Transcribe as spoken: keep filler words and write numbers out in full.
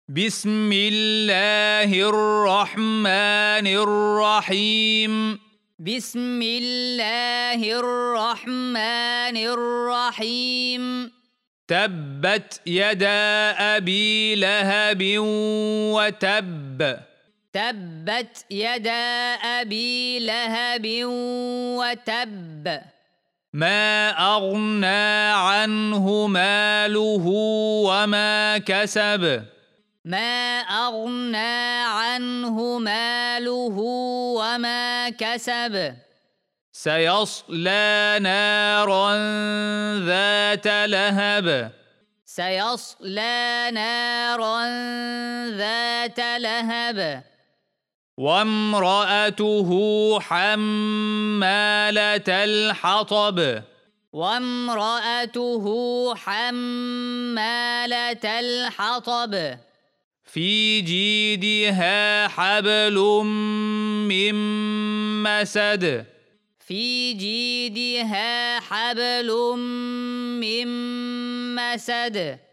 بسم الله الرحمن الرحيم. بسم الله الرحمن الرحيم. تبت يدا أبي لهب وتب. تبت يدا أبي لهب وتب. ما أغنى عنه ماله وما كسب. ما أغنى عنه ماله وما كسب. سيصلى نارا ذات لهب. سيصلى نارا ذات لهب. وامرأته حمالة الحطب. وامرأته حمالة الحطب. في جيدها حبل من مسد. في جيدها حبل من مسد.